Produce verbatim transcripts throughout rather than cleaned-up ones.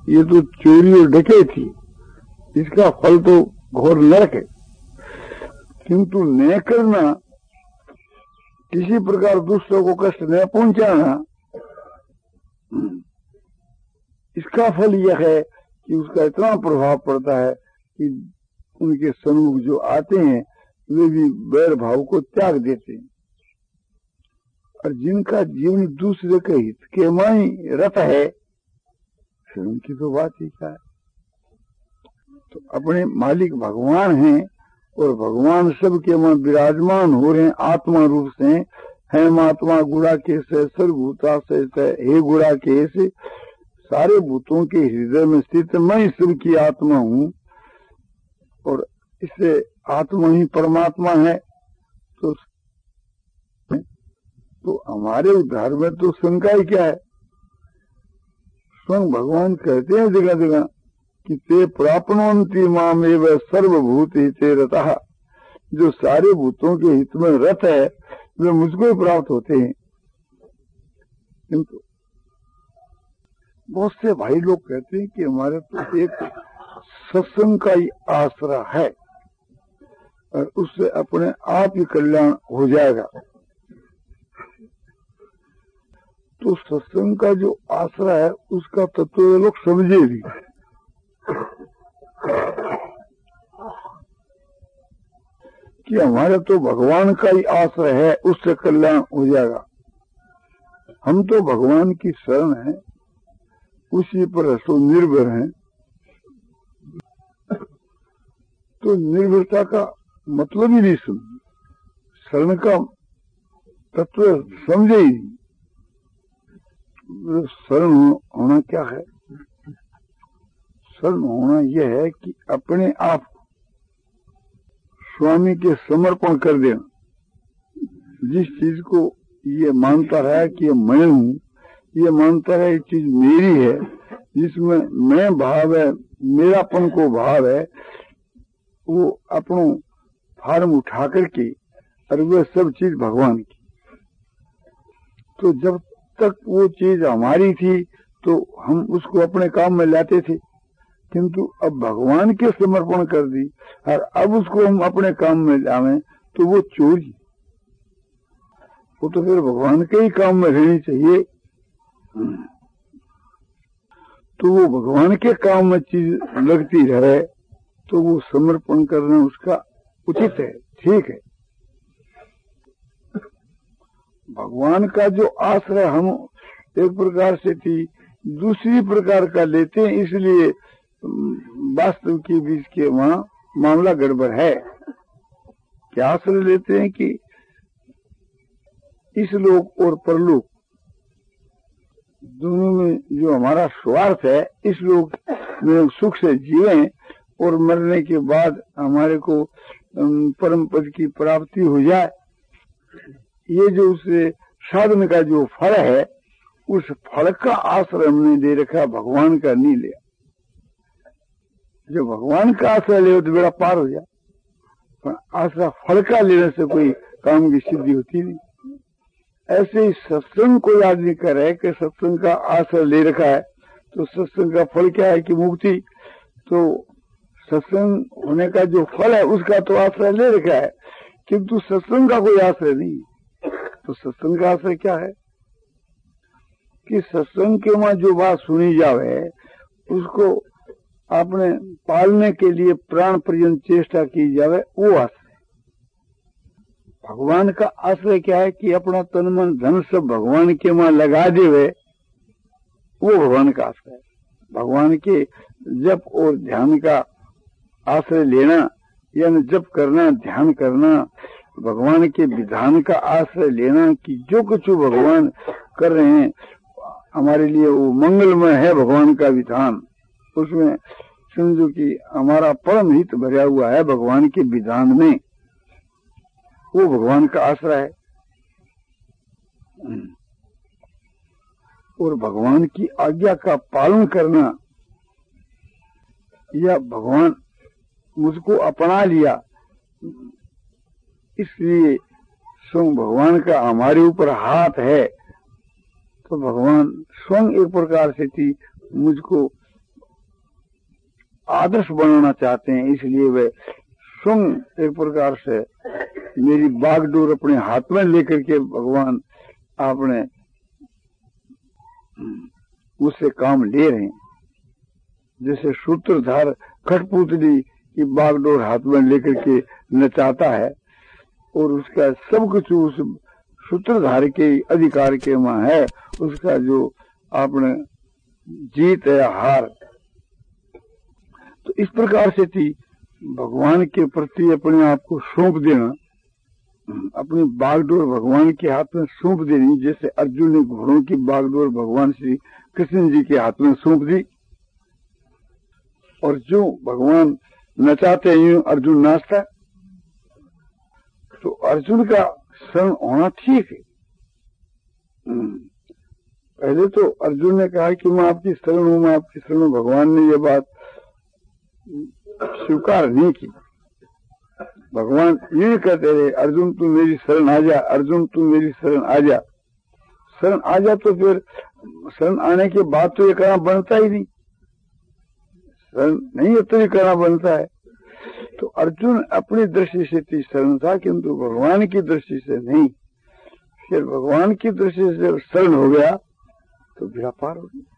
ये तो चोरी और डकैती, इसका फल तो घोर नरक है। किंतु न करना, किसी प्रकार दूसरों को कष्ट न पहुंचाना, इसका फल यह है कि उसका इतना प्रभाव पड़ता है कि उनके सन्मुख जो आते हैं वे भी बैर भाव को त्याग देते हैं। और जिनका जीवन दूसरे के हित के में रत है, फिर उनकी तो बात ही क्या है। तो अपने मालिक भगवान हैं और भगवान सबके में विराजमान हो रहे हैं आत्मा रूप से। है महात्मा गुड़ा के से सर्वभूता से हे गुड़ा के से, सारे भूतों के हृदय में स्थित मैं ईश्वर की आत्मा हूँ और इससे आत्मा ही परमात्मा है। तो तो हमारे उद्धार में तो शंका ही क्या है। स्वयं भगवान कहते हैं जगह जगह कि ते प्राप्नोन्ति माम एव सर्वभूत हिते रतः, जो सारे भूतों के हित में रत है वे मुझको ही प्राप्त होते हैं। किंतु बहुत से भाई लोग कहते हैं कि हमारे तो एक सत्संग का ही आसरा है और उससे अपने आप ही कल्याण हो जाएगा। तो सत्संग का जो आसरा है उसका तत्व ये लोग समझे भी कि हमारे तो भगवान का ही आश्रय है, उससे कल्याण हो जाएगा। हम तो भगवान की शरण है, उसी पर तो निर्भर हैं। तो निर्भरता का मतलब ही नहीं समझे, शरण का तत्व समझे ही नहीं। शरण होना क्या है? शरण होना यह है कि अपने आप स्वामी के समर्पण कर देना। जिस चीज को ये मानता रहा कि ये मैं हूँ, ये मानता रहा ये चीज मेरी है, जिसमें मैं भाव है, मेरापन को भाव है, वो अपनों फार्म उठा करके और वह सब चीज भगवान की। तो जब तक वो चीज हमारी थी तो हम उसको अपने काम में लाते थे, किंतु अब भगवान के समर्पण कर दी और अब उसको हम अपने काम में लावें तो वो चोरी। वो तो फिर भगवान के ही काम में रहनी चाहिए। तो वो भगवान के काम में चीज लगती रहे तो वो समर्पण करना उसका उचित है, ठीक है। भगवान का जो आश्रय हम एक प्रकार से थी दूसरी प्रकार का लेते हैं, इसलिए वास्तव के बीच के वहां मामला गड़बड़ है। क्या आश्रय लेते हैं कि इस लोक और परलोक दोनों में जो हमारा स्वार्थ है, इस लोक में सुख से जीवें और मरने के बाद हमारे को परम पद की प्राप्ति हो जाए। ये जो उसे साधन का जो फल है, उस फल का आश्रय हमने दे रखा, भगवान का नहीं लिया। जो भगवान का आश्रय ले तो बेड़ा पार हो जाए, पर आश्रय फल का लेने से कोई काम की सिद्धि होती नहीं। ऐसे ही सत्संग कोई आदमी करे कि सत्संग का आश्रय ले रखा है, तो सत्संग का फल क्या है कि मुक्ति। तो सत्संग होने का जो फल है उसका तो आश्रय ले रखा है, किंतु सत्संग का कोई आश्रय नहीं। तो सत्संग का आश्रय क्या है कि सत्संग के वहां जो बात सुनी जावे उसको आपने पालने के लिए प्राण पर्यंत चेष्टा की जावे, वो आश्रय। भगवान का आश्रय क्या है कि अपना तन मन धन सब भगवान के वहां लगा देवे, वो भगवान का आश्रय है। भगवान के जप और ध्यान का आश्रय लेना, यानी जप करना, ध्यान करना, भगवान के विधान का आश्रय लेना कि जो कुछ भगवान कर रहे हैं हमारे लिए वो मंगलमय है। भगवान का विधान, उसमें समझो कि हमारा परम हित भरा हुआ है भगवान के विधान में, वो भगवान का आश्रय है। और भगवान की आज्ञा का पालन करना, या भगवान मुझको अपना लिया इसलिए स्वयं भगवान का हमारे ऊपर हाथ है, तो भगवान स्वयं एक प्रकार से थी मुझको आदर्श बनाना चाहते हैं, इसलिए वे स्वयं एक प्रकार से मेरी बागडोर अपने हाथ में लेकर के भगवान आपने उससे काम ले रहे हैं। जैसे सूत्रधार कठपुतली की बागडोर हाथ में लेकर के नचाता है और उसका सब कुछ उस सूत्रधार के अधिकार के वहां है, उसका जो आपने जीत है हार। तो इस प्रकार से थी भगवान के प्रति अपने आप को सौंप देना, अपनी बागडोर भगवान के हाथ में सौंप देनी। जैसे अर्जुन ने घोड़ों की बागडोर भगवान श्री कृष्ण जी के हाथ में सौंप दी और जो भगवान नचाते हैं अर्जुन नाचता। तो अर्जुन का शरण होना ठीक है। पहले तो अर्जुन ने कहा कि मैं आपकी शरण हूं, मैं आपकी शरण हूं। भगवान ने ये बात स्वीकार नहीं की। भगवान ये कहते रहे अर्जुन तू मेरी शरण आ जा, अर्जुन तू मेरी शरण आ जा। शरण आ जा तो फिर शरण आने के बाद तो ये करना बनता ही नहीं, शरण नहीं है तो ये करना बनता है। तो अर्जुन अपनी दृष्टि से थी शरण था, किंतु भगवान की दृष्टि से नहीं। फिर भगवान की दृष्टि से शरण हो गया तो बेड़ा पार हो गया।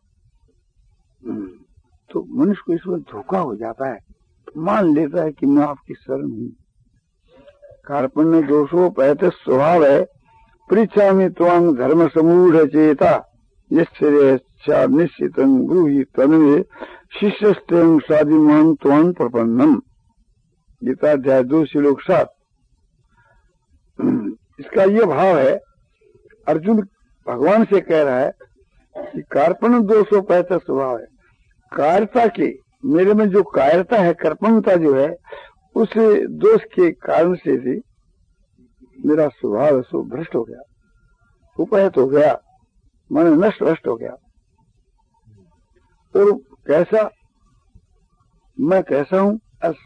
तो मनुष्य को इसमें धोखा हो जाता है, मान लेता है कि मैं आपकी शरण हूं। कार्पण्य दोषो पैत स्वभाव है, परीक्षा में त्वांग धर्म समूढ़ चेता यश्चर्य निश्चित ब्रूहि तन्मे शिष्यस्तें साधिमान त्वां प्रपन्नम। गीता अध्याय दो श्लोक सात। इसका ये भाव है, अर्जुन भगवान से कह रहा है कि कार्पण्य दोषो पैत स्वभाव है, कायरता के मेरे में जो कायरता है, कर्पणता जो है, उस दोष के कारण से भी मेरा स्वभाव सो भ्रष्ट हो गया, उपहत हो गया, माने नष्ट भ्रष्ट हो गया। और कैसा मैं कैसा हूं,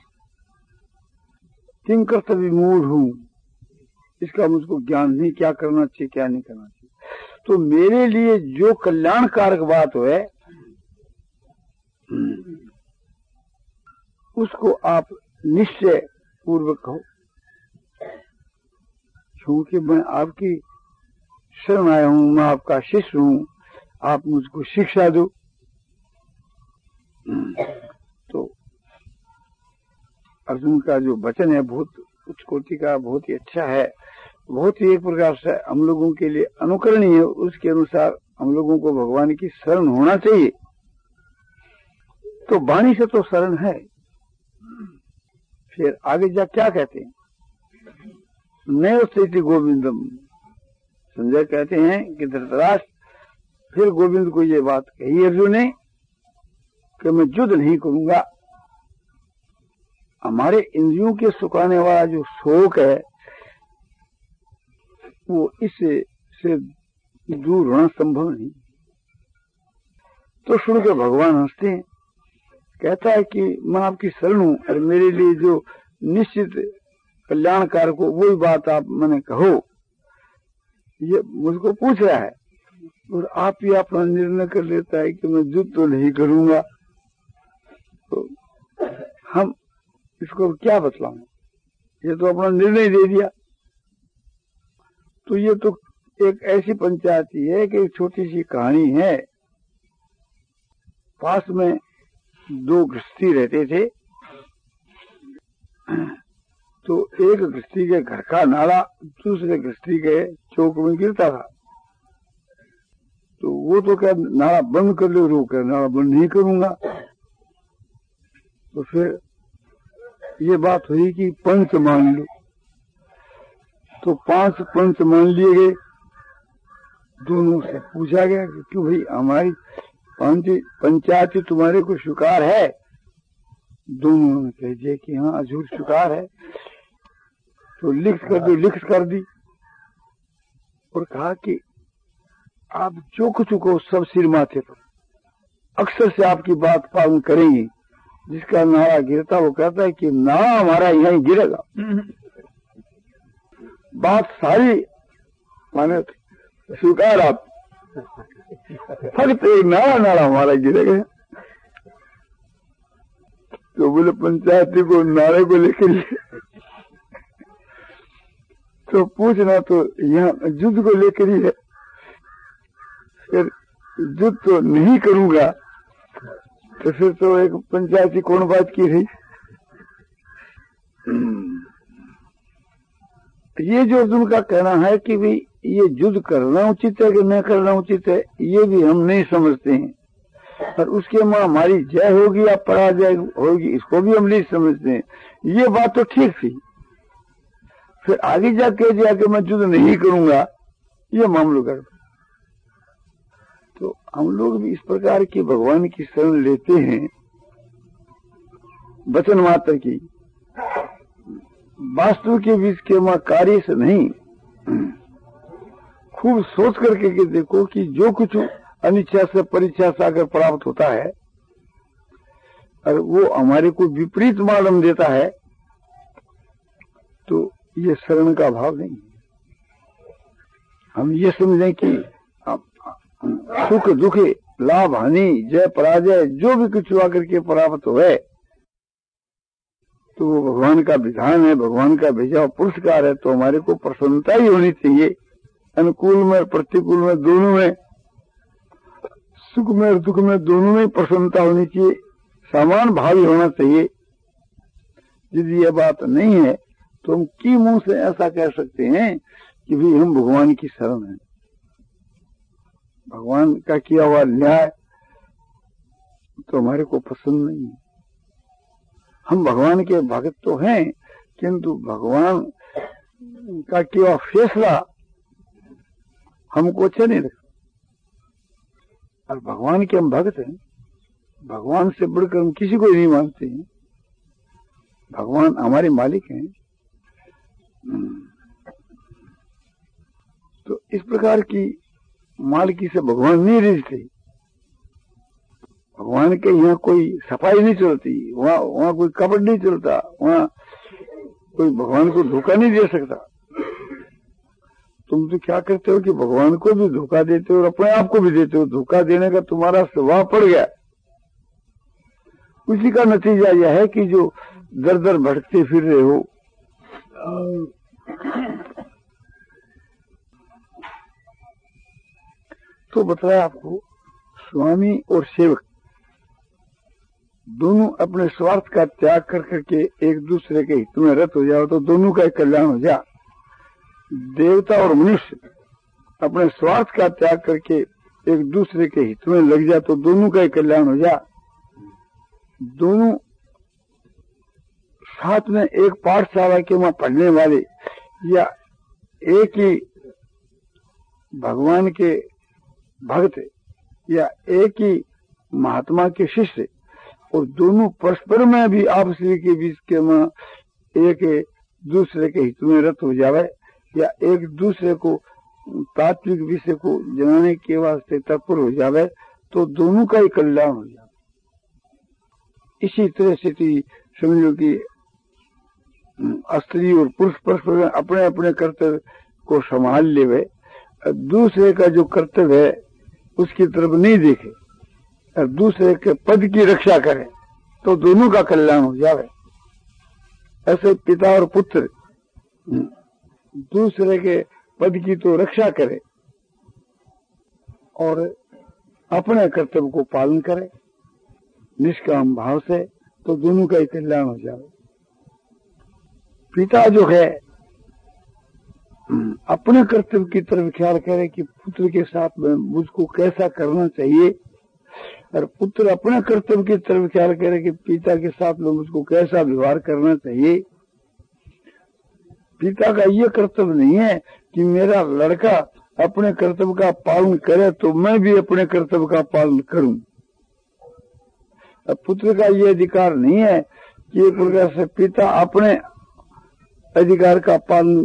किं कर्तव्य मूढ़ हूं, इसका मुझको ज्ञान नहीं, क्या करना चाहिए क्या नहीं करना चाहिए। तो मेरे लिए जो कल्याणकारक बात है उसको आप निश्चय पूर्वक कहो, क्योंकि मैं आपकी शरण आया हूं, मैं आपका शिष्य हूं, आप मुझको शिक्षा दो। तो अर्जुन का जो वचन है बहुत उच्च कोटि का, बहुत ही अच्छा है, बहुत ही एक प्रकार से हम लोगों के लिए अनुकरणीय है। उसके अनुसार हम लोगों को भगवान की शरण होना चाहिए। तो वाणी से तो शरण है। फिर आगे जा क्या कहते हैं, नैव स्थिति गोविंदम। संजय कहते हैं कि धृतराष्ट्र फिर गोविंद को ये बात कही अर्जुन ने कि मैं युद्ध नहीं करूंगा। हमारे इंद्रियों के सुखाने वाला जो शोक है वो इससे से दूर होना संभव नहीं। तो सुन के भगवान हंसते हैं, कहता है कि मैं आपकी शरण हूं और मेरे लिए जो निश्चित कल्याणकार को वही बात आप मैंने कहो। ये मुझको पूछ रहा है और आप ही अपना निर्णय कर लेता है कि मैं युद्ध तो नहीं करूंगा। तो हम इसको क्या बतलाऊं, ये तो अपना निर्णय दे दिया। तो ये तो एक ऐसी पंचायती है कि एक छोटी सी कहानी है। पास में दो गृहस्थी रहते थे, तो एक गृहस्थी के घर का नाला दूसरे गृहस्थी के चौक में गिरता था। तो वो तो क्या नाला बंद कर लो, रोक कर नाला बंद नहीं करूंगा। तो फिर ये बात हुई कि पंच मान लो। तो पांच पंच मान लिए गए। दोनों से पूछा गया कि क्यों भाई हमारी पंचायत तुम्हारे को स्वीकार है? दोनों ने कह दिया कि हाँ हजूर स्वीकार है। तो लिख कर दो, लिख कर दी और कहा कि आप जो कुछ को सब सिर माथे पर अक्सर से आपकी बात पालन करेंगे। जिसका नारा गिरता वो कहता है कि नारा हमारा यहीं गिरेगा। बात सारी माने स्वीकार आप, फक्त एक नारा नारा हमारा गिरेगा। तो बोले पंचायती को नारे को लेकर तो पूछना तो यहाँ युद्ध को लेकर ही है। फिर युद्ध तो नहीं करूंगा तो फिर तो एक पंचायती कौन बात की रही। ये जो अर्जुन का कहना है कि भी ये युद्ध करना उचित है कि न करना उचित है, ये भी हम नहीं समझते हैं। और उसके मां हमारी जय होगी या पराजय होगी, इसको भी हम नहीं समझते हैं। ये बात तो ठीक थी, फिर आगे जाके जाके मैं युद्ध नहीं करूंगा, ये मामलो कर। तो हम लोग भी इस प्रकार की भगवान की शरण लेते हैं, वचन मात्र की, वास्तव के बीच के मां कार्य से नहीं। खूब सोच करके के देखो कि जो कुछ अनिच्छा से परीक्षा से अगर प्राप्त होता है और वो हमारे को विपरीत मालूम देता है तो ये शरण का भाव नहीं। हम ये समझें कि सुख दुख लाभ हानि जय पराजय जो भी कुछ आकर के प्राप्त हो है तो वो भगवान का विधान है, भगवान का भेजा पुरस्कार है। तो हमारे को प्रसन्नता ही होनी चाहिए, अनुकूल में प्रतिकूल में दोनों में, सुख में और दुख में दोनों में प्रसन्नता होनी चाहिए, समान भाव ही होना चाहिए। यदि यह बात नहीं है तो हम की मुंह से ऐसा कह सकते हैं कि भी हम भगवान की शरण हैं। भगवान का किया हुआ न्याय तो हमारे को पसंद नहीं है। हम भगवान के भक्त तो हैं, किंतु भगवान का किया फैसला हमको अच्छा नहीं लगता। और भगवान के हम भक्त हैं, भगवान से बढ़कर हम किसी को नहीं मानते हैं। भगवान हमारे मालिक हैं। तो इस प्रकार की मालिकी से भगवान नहीं रिझते। भगवान के यहाँ कोई सफाई नहीं चलती, वहाँ वहाँ कोई कपट नहीं चलता, वहाँ कोई भगवान को धोखा नहीं दे सकता। तुम तो क्या करते हो कि भगवान को भी धोखा देते हो और अपने आप को भी देते हो। धोखा देने का तुम्हारा स्वभाव पड़ गया। उसी का नतीजा यह है कि जो दर दर भटकते फिर रहे हो। तो बताया आपको, स्वामी और सेवक दोनों अपने स्वार्थ का त्याग कर करके एक दूसरे के हित में रत हो जाओ तो दोनों का कल्याण हो जा। देवता और मनुष्य अपने स्वार्थ का त्याग करके एक दूसरे के हित में लग जा तो दोनों का कल्याण हो जा। दोनों साथ में एक पाठशाला के वहां पढ़ने वाले या एक ही भगवान के भक्त या एक ही महात्मा के शिष्य, और दोनों परस्पर में भी आपस के बीच के में एक दूसरे के हित में रत हो जावे या एक दूसरे को तात्विक विषय को जनाने के वास्ते तत्पर हो जावे तो दोनों का ही कल्याण हो जाए। इसी तरह से समझो कि स्त्री और पुरुष परस्पर अपने अपने कर्तव्य को संभाल लेवे, दूसरे का जो कर्तव्य है उसकी तरफ नहीं देखे और दूसरे के पद की रक्षा करे तो दोनों का कल्याण हो जावे। ऐसे पिता और पुत्र दूसरे के पद की तो रक्षा करे और अपने कर्तव्य को पालन करे निष्काम भाव से तो दोनों का ही कल्याण हो जावे। पिता जो है अपने कर्तव्य की तरफ ख्याल करे कि पुत्र के साथ में मुझको कैसा करना चाहिए, और पुत्र अपने कर्तव्य की तरफ ख्याल करे कि पिता के साथ में मुझको कैसा व्यवहार करना चाहिए। पिता का ये कर्तव्य नहीं है कि मेरा लड़का अपने कर्तव्य का पालन करे तो मैं भी अपने कर्तव्य का पालन करूं। पुत्र का ये अधिकार नहीं है कि एक प्रकार से पिता अपने अधिकार का पालन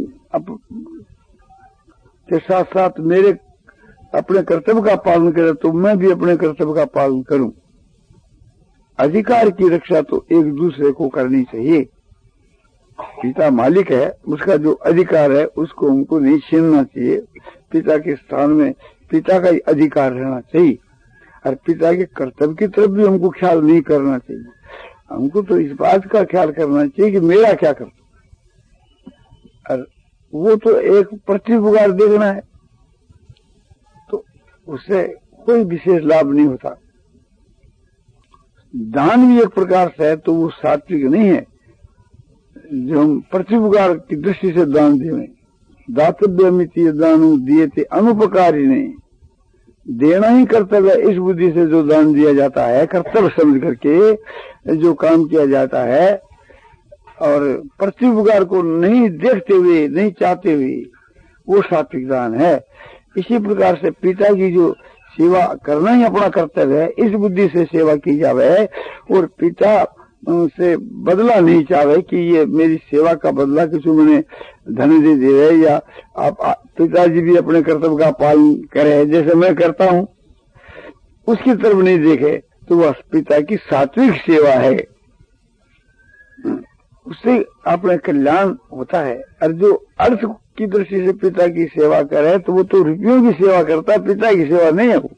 के साथ साथ मेरे अपने कर्तव्य का पालन करे तो मैं भी अपने कर्तव्य का पालन करूं। अधिकार की रक्षा तो एक दूसरे को करनी चाहिए। पिता मालिक है, उसका जो अधिकार है उसको हमको नहीं छीनना चाहिए। पिता के स्थान में पिता का ही अधिकार रहना चाहिए और पिता के कर्तव्य की तरफ भी हमको ख्याल नहीं करना चाहिए। हमको तो इस बात का ख्याल करना चाहिए कि मेरा क्या कर, और वो तो एक प्रतिपकार देखना है, तो उससे कोई विशेष लाभ नहीं होता। दान भी एक प्रकार से है तो वो सात्विक नहीं है जो हम प्रतिपकार की दृष्टि से दान देवें। दातव्यमिति दानु दिए थे अनुपकारी नहीं, देना ही कर्तव्य इस बुद्धि से जो दान दिया जाता है, कर्तव्य समझ करके जो काम किया जाता है और प्रतिपकार को नहीं देखते हुए, नहीं चाहते हुए, वो सात्विक दान है। इसी प्रकार से पिता की जो सेवा करना ही अपना कर्तव्य है, इस बुद्धि से सेवा की जावे और पिता से बदला नहीं चाहे कि ये मेरी सेवा का बदला किसी मैंने धन दे दे, या आप पिताजी भी अपने कर्तव्य का पालन करें जैसे मैं करता हूँ, उसकी तरफ नहीं देखे तो वह पिता की सात्विक सेवा है, उससे अपने कल्याण होता है। और जो अर्थ की दृष्टि से पिता की सेवा करे तो वो तो रुपयों की सेवा करता है, पिता की सेवा नहीं है वो।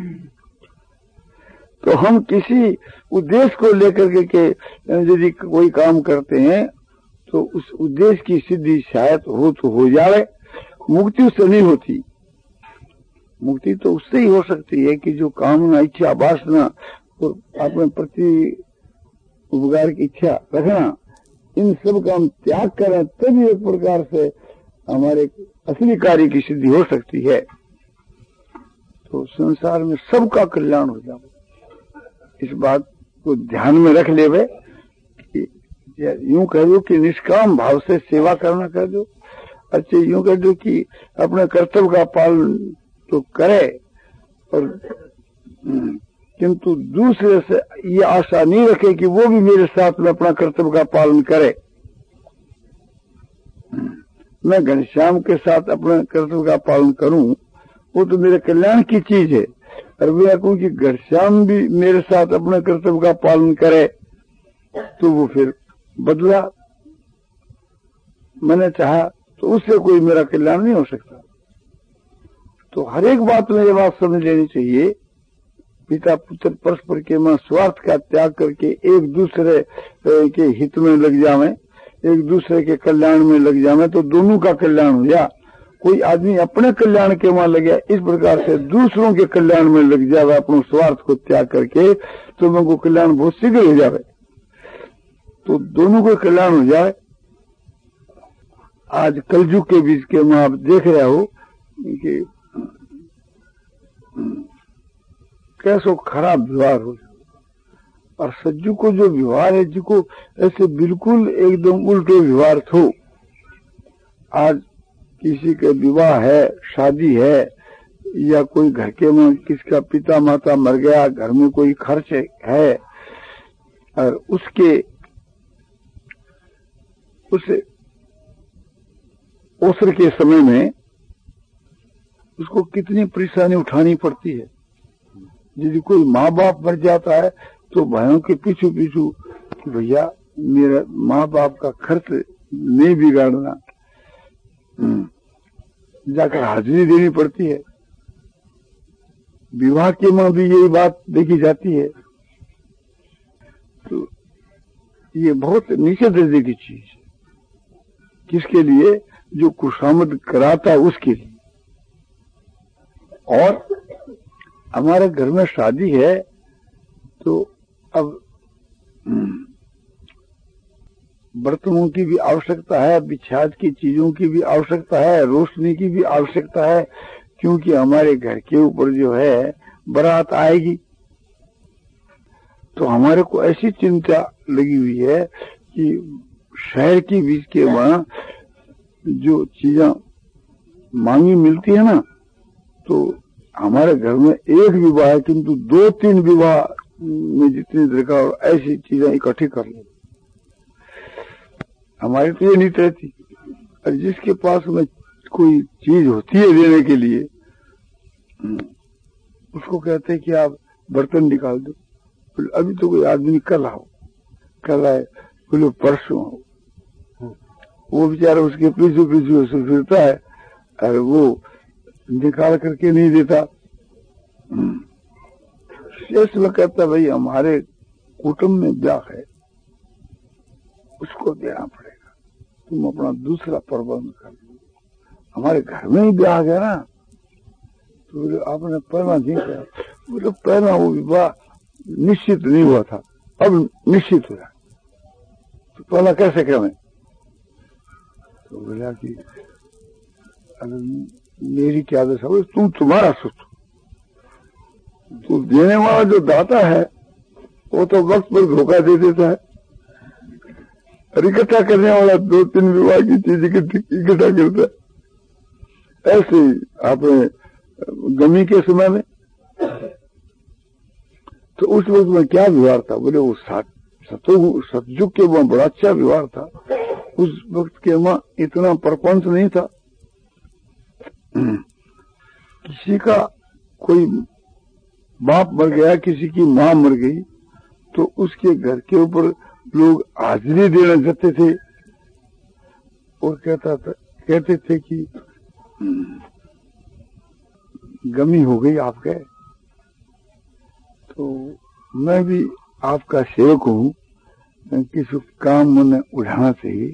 तो हम किसी उद्देश्य को लेकर के, के यदि कोई काम करते हैं तो उस उद्देश्य की सिद्धि शायद हो तो हो जाए, मुक्ति उससे नहीं होती। मुक्ति तो उससे ही हो सकती है कि जो कामना, इच्छा, वासना और अपने प्रति उपकार की इच्छा रखना, इन सब का हम त्याग करें तभी एक प्रकार से हमारे असली कार्य की सिद्धि हो सकती है। तो संसार में सबका कल्याण हो जाए, इस बात को ध्यान में रख लेवे। यूं कह दो कि निष्काम भाव से सेवा करना कह दो, अच्छा यूं कह दो कि अपने कर्तव्य का पालन तो करे, और किंतु दूसरे से ये आशा नहीं रखे कि वो भी मेरे साथ में अपना कर्तव्य का पालन करे। मैं घनश्याम के साथ अपने कर्तव्य का पालन करूं, वो तो मेरे कल्याण की चीज है, और मैं कहूं कि घनश्याम भी मेरे साथ अपने कर्तव्य का पालन करे तो वो फिर बदला मैंने चाहा तो उससे कोई मेरा कल्याण नहीं हो सकता। तो हर एक बात में ये बात समझ लेनी चाहिए, पिता पुत्र परस्पर के में स्वार्थ का त्याग करके एक दूसरे के हित में लग जावे, एक दूसरे के कल्याण में लग जावे तो दोनों का कल्याण हो जा। कोई आदमी अपने कल्याण के वहां लगे, इस प्रकार से दूसरों के कल्याण में लग जावे अपने स्वार्थ को त्याग करके, तो उनको कल्याण बहुत शीघ्र हो जावे, तो दोनों को कल्याण हो जाए। आज कलयुग के बीच के में आप देख रहे हो कि कैसो खराब व्यवहार हो, और सज्जू को जो व्यवहार है, जिसको ऐसे बिल्कुल एकदम उल्टे व्यवहार थो। आज किसी के विवाह है, शादी है, या कोई घर के में किसका पिता माता मर गया, घर में कोई खर्च है, और उसके उस अवसर के समय में उसको कितनी परेशानी उठानी पड़ती है। यदि कोई माँ बाप मर जाता है तो भाइयों के पीछू पीछू कि भैया मेरा माँ बाप का खर्च नहीं बिगाड़ना, जाकर हाजिरी देनी पड़ती है। विवाह के में भी यही बात देखी जाती है। तो ये बहुत नीचे दर्जे की चीज है, किसके लिए? जो खुशामद कराता है उसके लिए। और हमारे घर में शादी है तो अब बर्तनों की भी आवश्यकता है, बिछाद की चीजों की भी आवश्यकता है, रोशनी की भी आवश्यकता है, क्योंकि हमारे घर के ऊपर जो है बारात आएगी। तो हमारे को ऐसी चिंता लगी हुई है कि शहर के बीच के वहां जो चीजें मांगी मिलती है ना, तो हमारे घर में एक विवाह है किंतु दो तीन विवाह में जितनी दरकार ऐसी चीजें इकट्ठी कर ले। हमारी तो ये नीत रहती, और जिसके पास में कोई चीज होती है देने के लिए, उसको कहते हैं कि आप बर्तन निकाल दो। अभी तो कोई आदमी कल आओ, कल आए, बोले परसों आओ। वो बेचारा उसके पीछू पीछू से फिरता है और वो निकाल करके नहीं देता। शेष में कहता भाई हमारे कुटुंब में ब्याह है, उसको देना पड़ेगा। तुम अपना दूसरा प्रबंध कर लो। हमारे घर में ही ब्याह गया ना, तो बोले आपने पहला नहीं किया। बोले पहला वो विवाह निश्चित नहीं हुआ था, अब निश्चित हुआ। तो पहला कैसे करें? तो बोला कि मेरी क्या दशा, बोले तुम तुम्हारा सोचो। तो देने वाला जो दाता है वो तो वक्त पर धोखा दे देता है, और इकट्ठा करने वाला दो तीन विवाह की चीज इकट्ठा करता है। ऐसे ही आपने गमी के समय में, तो उस वक्त में क्या व्यवहार था? बोले वो सतयुग सतयुग के वहां बड़ा अच्छा व्यवहार था। उस वक्त के वहां इतना प्रपंच नहीं था। किसी का कोई बाप मर गया, किसी की माँ मर गई, तो उसके घर के ऊपर लोग हाजिरी देने जाते थे और कहता था कहते थे कि गमी हो गई आपके। तो मैं भी आपका सेवक हूँ, किसी काम मैंने उठाना चाहिए।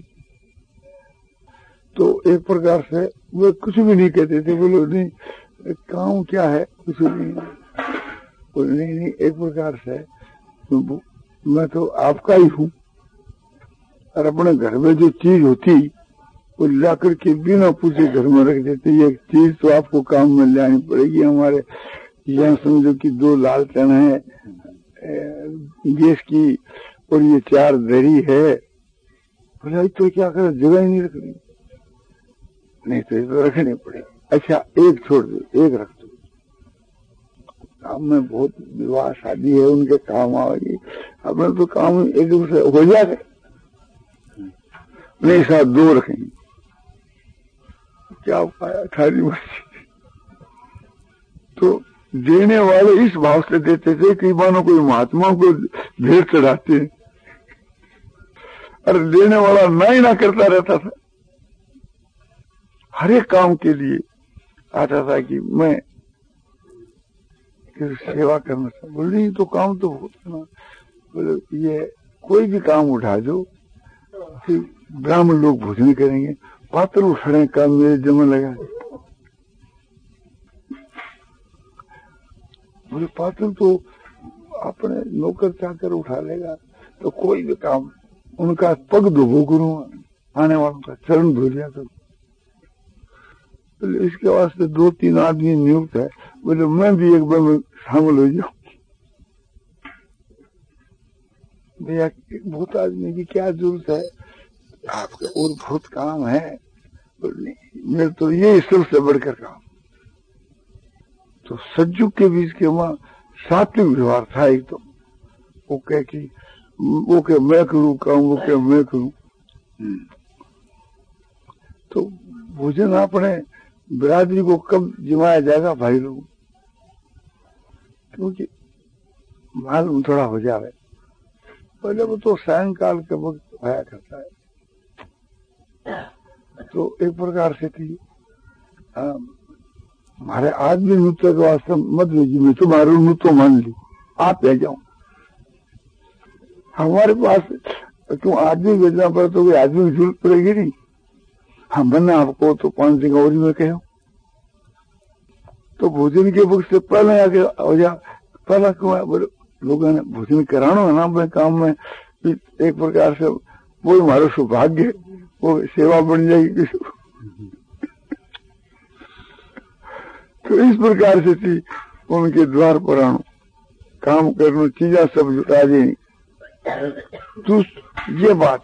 तो एक प्रकार से वे कुछ भी नहीं कहते थे। बोलो नहीं काम क्या है, कुछ नहीं। नहीं नहीं एक प्रकार से मैं तो आपका ही हूँ, और अपने घर में जो चीज होती वो लाकर के बिना पूछे घर में रख देते। ये चीज तो आपको काम में लानी पड़ेगी। हमारे यहाँ समझो कि दो लालटेन है गैस की, और ये चार दरी है। बोला तो क्या करे, जगह ही नहीं रखनी। नहीं तो ये तो रखनी पड़ेगी। अच्छा एक छोड़ दो, एक रख दो। काम में बहुत विवाह शादी है, उनके काम आएगी। अपने तो काम एक दूसरे हो जाए, नहीं साथ दो रखेंगे। क्या पाया थारी मर्जी। तो देने वाले इस भाव से देते थे कि मानो कोई महात्मा को भेंट चढ़ाते हैं, और देने वाला ना ही ना करता रहता था। हर एक काम के लिए आता था कि मैं सेवा करना चाहिए। बोले तो काम तो होता ना। बोले ये कोई भी काम उठा दो, फिर ब्राह्मण लोग भोजन करेंगे, पात्र उठाने का मेरे जमा लगा। बोले पात्र तो अपने नौकर चाकर उठा लेगा, तो कोई भी काम उनका पग धोबो करूंगा, आने वालों का चरण धो लिया करूं। बोले इसके वास्ते दो तीन आदमी नियुक्त है। बोले मैं भी एक बार में शामिल हो जाऊं। भैया बहुत आदमी की क्या जरूरत है, आपका और बहुत काम है। बोले मेरे तो ये सबसे बढ़कर काम। तो सज्जू के बीच के वहां सात्विक व्यवहार था एक। तो वो कह कि वो कह मैं करूं काम, वो कह मैं करूं। तो भोजन आपने बिरादरी को कब जमाया जाएगा भाई लोग, क्योंकि मालूम थोड़ा हो जाए। पहले वो तो सायंकाल के वक्त आया करता है। तो एक प्रकार से थी हमारे आदमी नृत्य के वास्ते मत भेजी, मैं तुम्हारे नृत्य मान ली, आप ले जाओ हमारे पास। क्यों आदमी भेजना पड़े तो कोई आदमी की जरूरत पड़ेगी नहीं। हम बनना आपको तो पांच दिन और में कहो। तो भोजन के वक्त से पहले आके हो जा। पहला क्यों है, बोले लोगों ने भोजन कराना है ना अपने काम में। एक प्रकार से वो हमारा सौभाग्य, वो सेवा बन जाएगी। तो इस प्रकार से थी उनके द्वार पर आनो, काम करनो, चीजा सब जुटा देनी। तो ये बात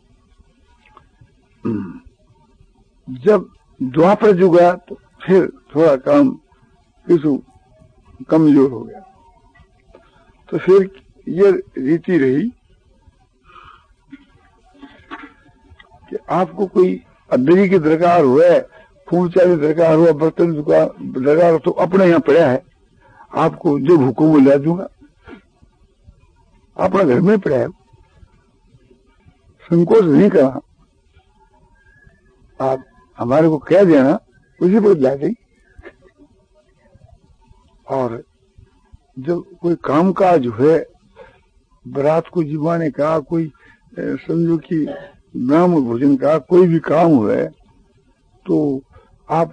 जब द्वापर जुग गया तो फिर थोड़ा काम किसु कमजोर हो गया। तो फिर ये रीति रही कि आपको कोई अदरी की दरकार हुआ, खूंचा की दरकार हुआ, बर्तन दरकार हो, तो अपने यहाँ पड़ा है, आपको जो हुक्म ला दूंगा, अपना घर में पड़ा है, संकोच नहीं करा। आप हमारे को कह देना, उसी पर ला दें। और जब कोई काम काज है, बारात को जिमाने का, कोई समझो कि ब्राह्मण भोजन का कोई भी काम है तो आप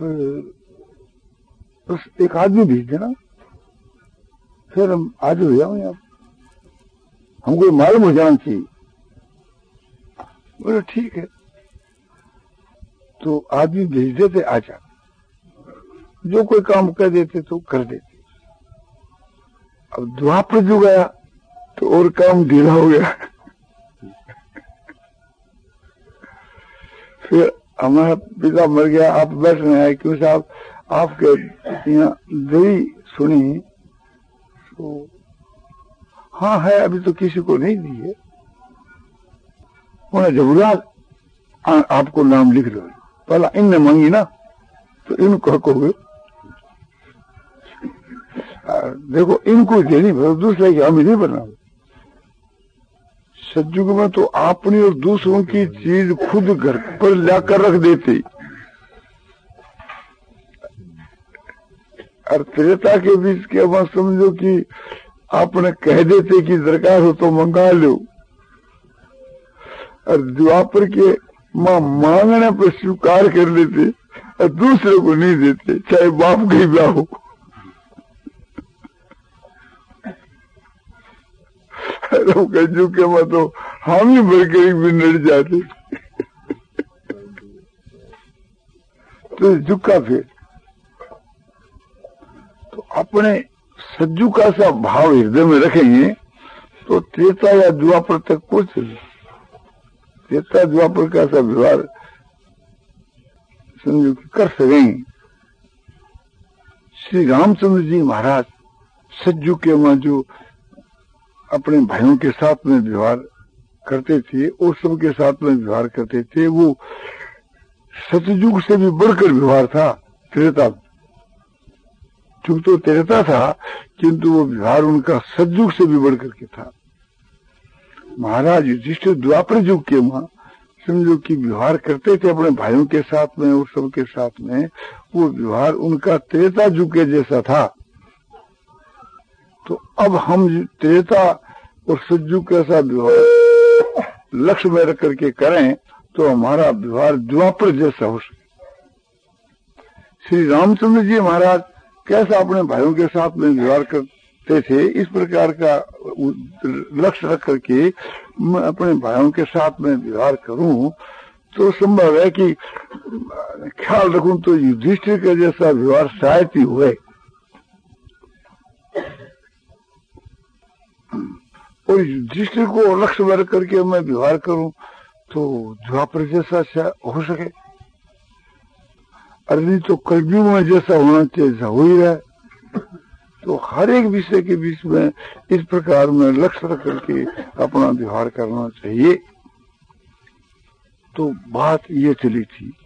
बस एक आदमी भेज देना, फिर हम आज हो जाओ यहाँ, हमको मालूम हो जाना चाहिए। बोले ठीक है, तो आदमी भेज देते, आजा, जो कोई काम कर देते तो कर देते। अब द्वापर जो गया तो और काम ढीला हो गया। फिर हमारा पिता मर गया, आप बैठ रहे हैं, क्यों साहब आपके यहाँ दही सुनी तो हाँ है, अभी तो किसी को नहीं दी है, उन्हें जबरात आपको नाम लिख दो, पहला इनने मांगी ना तो इनको कहोगे, देखो इनको देनी भर, दूसरे की हम नहीं बना। सतयुग में तो अपनी और दूसरों की चीज खुद घर पर लाकर रख देते, और त्रेता के बीच के मैं समझो कि आपने कह देते कि दरकार हो तो मंगा लो, और द्वापर के मां मांगने पर स्वीकार कर लेते और दूसरे को नहीं देते, चाहे बाप का ही ब्याह हो। कजू के मैं तो हम ही भरकर भी नड़ जाते। तो झुका फिर तो अपने सज्जू का सा भाव हृदय में रखेंगे तो त्रेता या द्वापर तक पहुंचे। त्रेता द्वापर का सा व्यवहार समझो कर सकेंगे। श्री रामचंद्र जी महाराज सज्जू के मां जो अपने भाइयों के साथ में व्यवहार करते थे और सबके साथ में व्यवहार करते थे, वो सतयुग से भी बढ़कर व्यवहार था त्रेता। चूंकि तो त्रेता था किंतु वो व्यवहार उनका सतयुग से भी बढ़कर के था। महाराज युधिष्ठिर द्वापर युग के मां समझो कि व्यवहार करते थे अपने भाइयों के साथ में और सबके साथ में, वो व्यवहार उनका त्रेता युग के जैसा था। तो अब हम त्रेता और सतयुग का सा व्यवहार लक्ष्य में रख करके करें तो हमारा व्यवहार द्वापर जैसा हो सके। श्री रामचंद्र जी महाराज कैसा अपने भाइयों के साथ में व्यवहार करते थे, इस प्रकार का लक्ष्य रख करके मैं अपने भाइयों के साथ में व्यवहार करूं तो संभव है कि ख्याल रखूं तो युधिष्ठिर के जैसा व्यवहार शायद ही हुए। और युधिष्ठिर को लक्ष्य में रख करके मैं व्यवहार करूं तो द्वापर जैसा हो सके। अरे नहीं तो कलयुग में जैसा होना चाहिए ऐसा हो ही रहा है। तो हर एक विषय के बीच में इस प्रकार में लक्ष्य रख करके अपना व्यवहार करना चाहिए। तो बात ये चली थी।